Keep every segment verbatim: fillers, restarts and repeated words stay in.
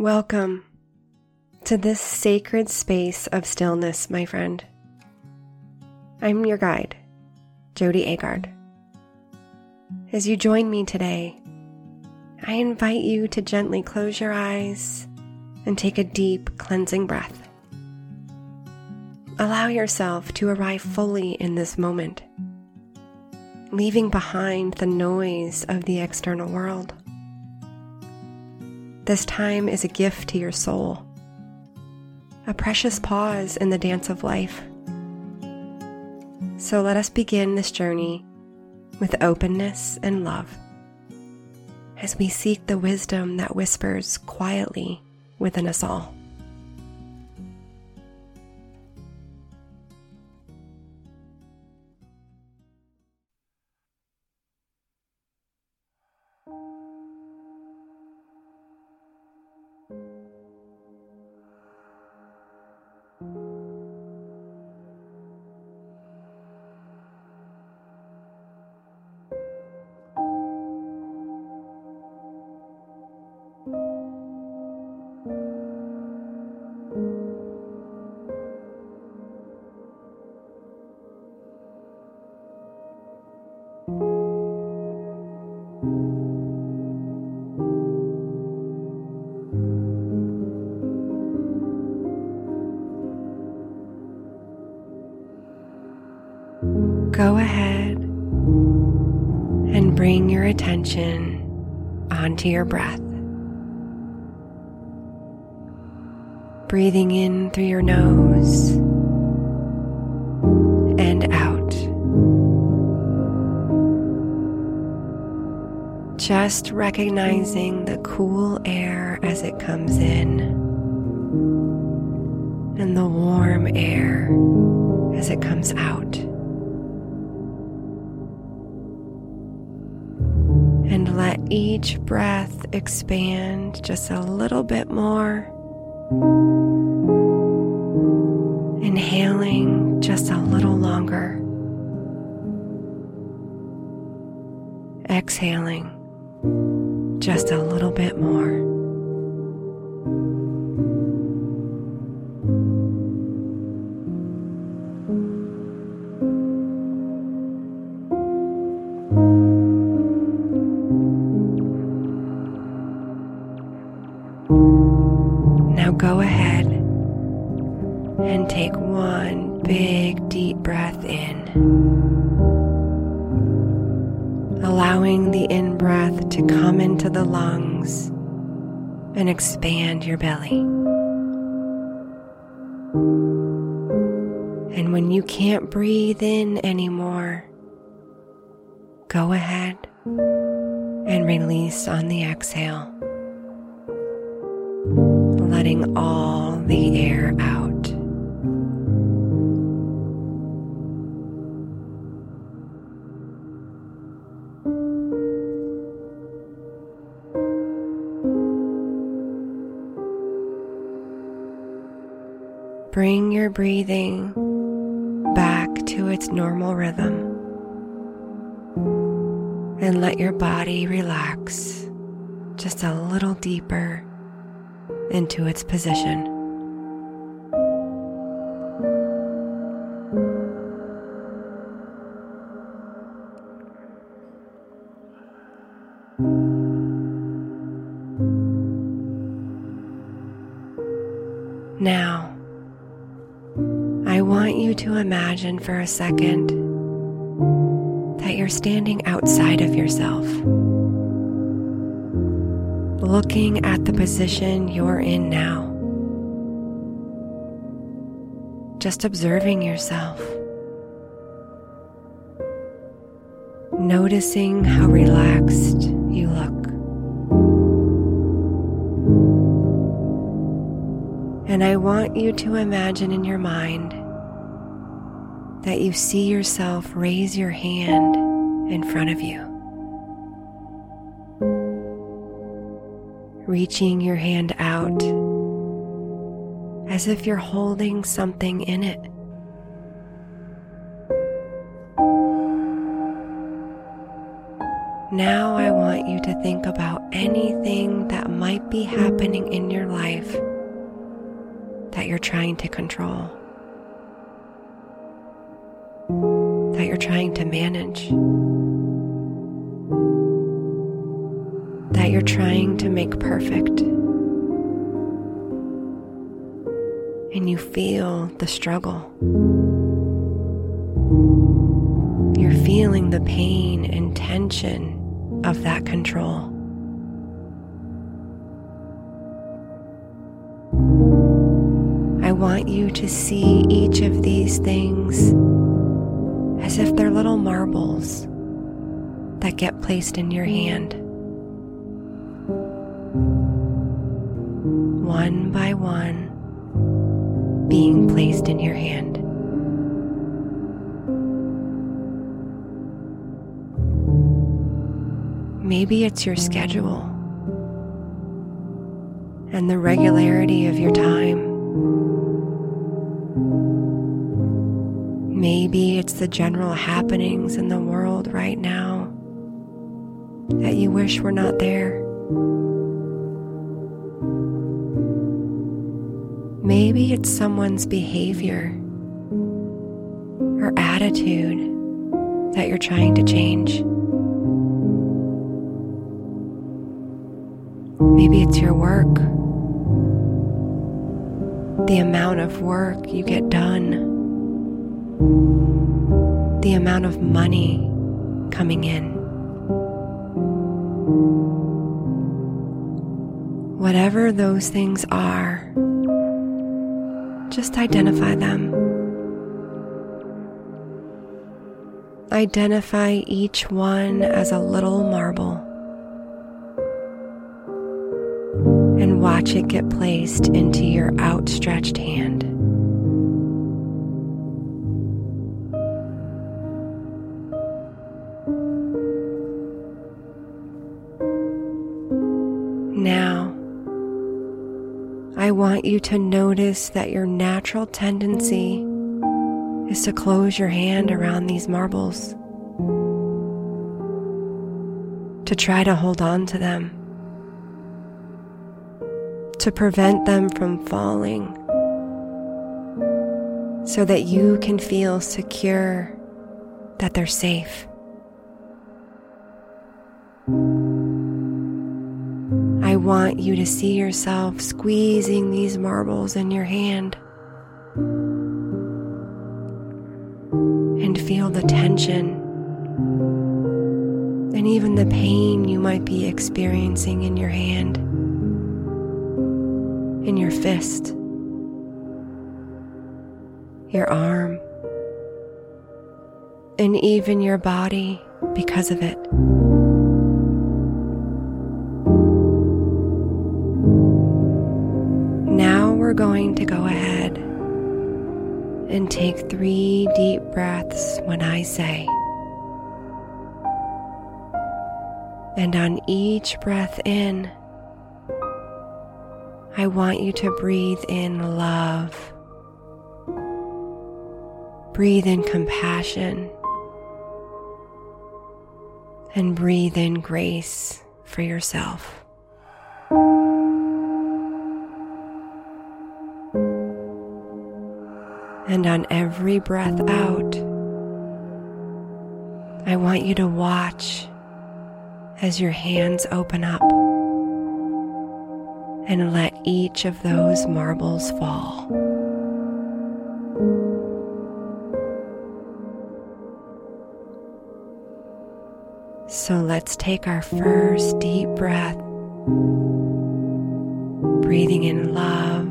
Welcome to this sacred space of stillness, my friend. I'm your guide, Jody Agard. As you join me today, I invite you to gently close your eyes and take a deep, cleansing breath. Allow yourself to arrive fully in this moment, leaving behind the noise of the external world. This time is a gift to your soul, a precious pause in the dance of life. So let us begin this journey with openness and love, as we seek the wisdom that whispers quietly within us all. Go ahead and bring your attention onto your breath. Breathing in through your nose and out. Just recognizing the cool air as it comes in and the warm air as it comes out. And let each breath expand just a little bit more. Inhaling just a little longer. Exhaling just a little bit more. Now go ahead and take one big deep breath in, allowing the in-breath to come into the lungs and expand your belly. And when you can't breathe in anymore, go ahead and release on the exhale, letting all the air out. Bring your breathing back to its normal rhythm and let your body relax just a little deeper into its position. Now, I want you to imagine for a second that you're standing outside of yourself, looking at the position you're in now, just observing yourself, noticing how relaxed you look. And I want you to imagine in your mind that you see yourself raise your hand in front of you, reaching your hand out as if you're holding something in it. Now I want you to think about anything that might be happening in your life that you're trying to control, that you're trying to manage, that you're trying to make perfect. And you feel the struggle. You're feeling the pain and tension of that control. I want you to see each of these things as if they're little marbles that get placed in your hand. One by one, being placed in your hand. Maybe it's your schedule and the regularity of your time. Maybe it's the general happenings in the world right now that you wish were not there. Maybe it's someone's behavior or attitude that you're trying to change. Maybe it's your work, the amount of work you get done, the amount of money coming in. Whatever those things are, just identify them. Identify each one as a little marble and watch it get placed into your outstretched hand. Now, I want you to notice that your natural tendency is to close your hand around these marbles, to try to hold on to them, to prevent them from falling, so that you can feel secure that they're safe. I want you to see yourself squeezing these marbles in your hand and feel the tension and even the pain you might be experiencing in your hand, in your fist, your arm, and even your body because of it. Now we're going to go ahead and take three deep breaths when I say. And on each breath in, I want you to breathe in love. Breathe in compassion. And breathe in grace for yourself. And on every breath out, I want you to watch as your hands open up and let each of those marbles fall. So let's take our first deep breath, breathing in love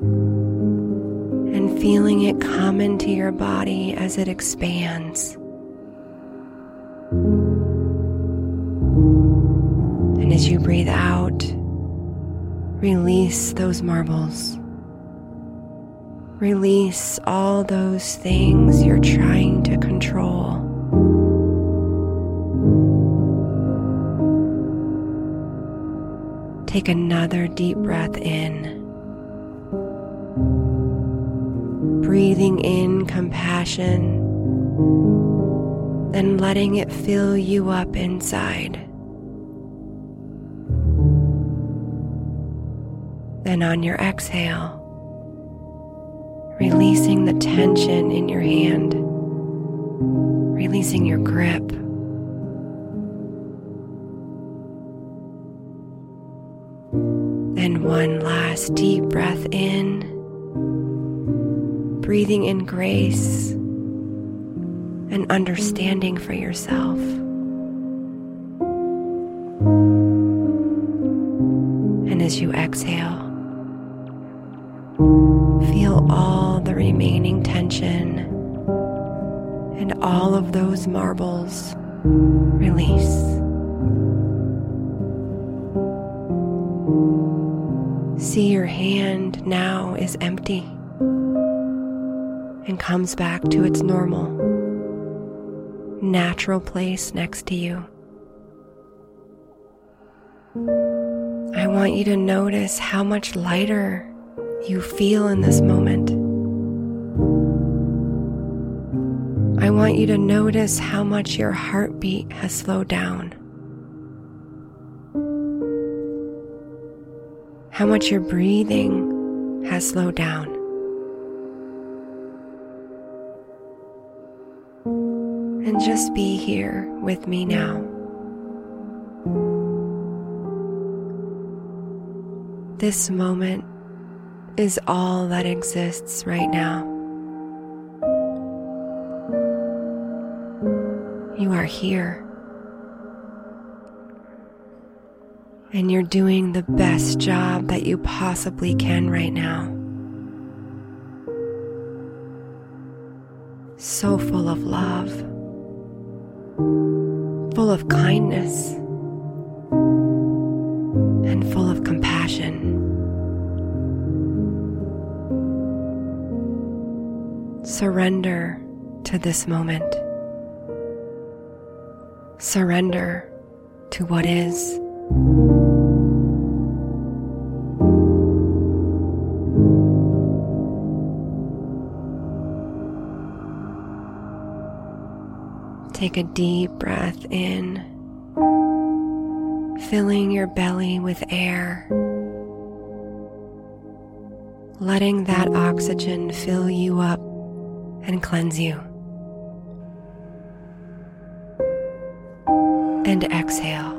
and feeling it come into your body as it expands. And as you breathe out, release those marbles. Release all those things you're trying to control. Take another deep breath in. Breathing in compassion and letting it fill you up inside. And on your exhale, releasing the tension in your hand, releasing your grip. And one last deep breath in, breathing in grace and understanding for yourself. And as you exhale, feel all the remaining tension and all of those marbles release. See your hand now is empty and comes back to its normal, natural place next to you. I want you to notice how much lighter you feel in this moment. I want you to notice how much your heartbeat has slowed down, how much your breathing has slowed down. And just be here with me now. This moment is all that exists right now. You are here, and you're doing the best job that you possibly can right now. So full of love, full of kindness, and full of compassion. Surrender to this moment. Surrender to what is. Take a deep breath in, filling your belly with air, letting that oxygen fill you up and cleanse you. And exhale,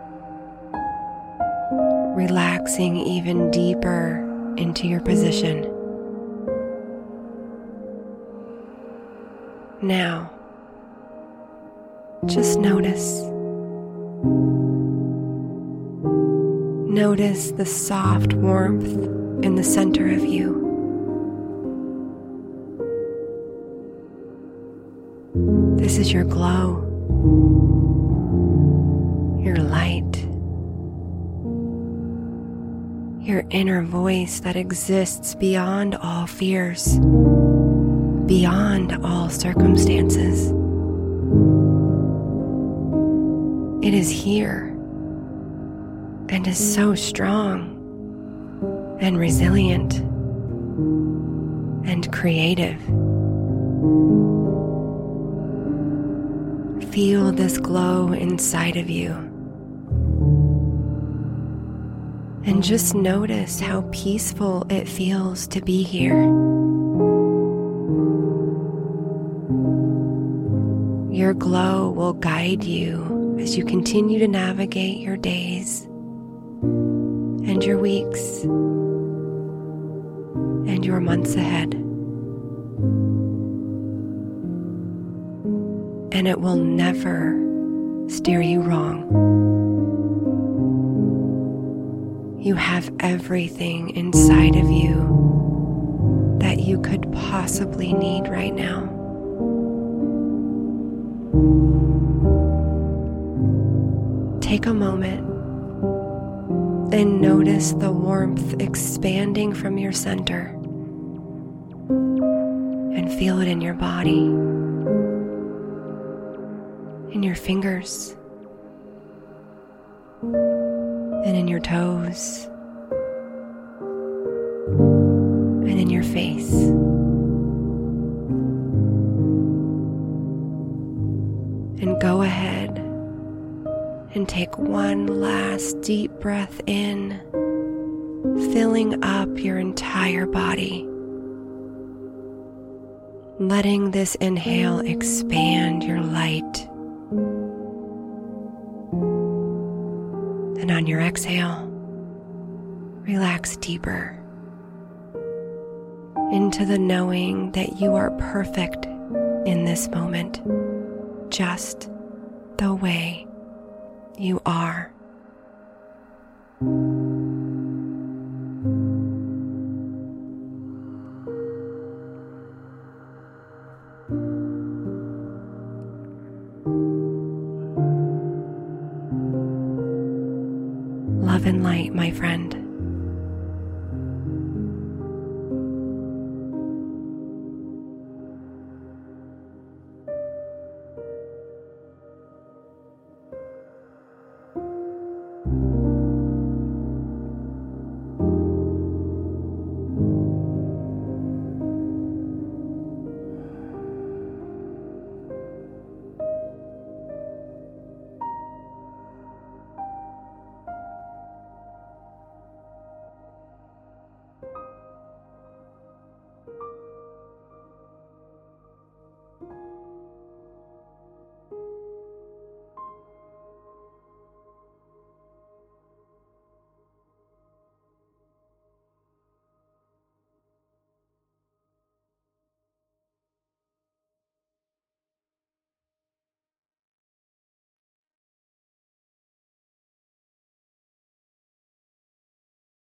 relaxing even deeper into your position. Now, just notice. Notice the soft warmth in the center of you. This is your glow, your light, your inner voice that exists beyond all fears, beyond all circumstances. It is here and is so strong and resilient and creative. Feel this glow inside of you. And just notice how peaceful it feels to be here. Your glow will guide you as you continue to navigate your days and your weeks and your months ahead. And it will never steer you wrong. You have everything inside of you that you could possibly need right now. Take a moment and notice the warmth expanding from your center, and feel it in your body, in your fingers, and in your toes, and in your face. And go ahead and take one last deep breath in filling up your entire body. Letting this inhale expand your light. And on your exhale, relax deeper into the knowing that you are perfect in this moment, just the way you are. Love and light, my friend.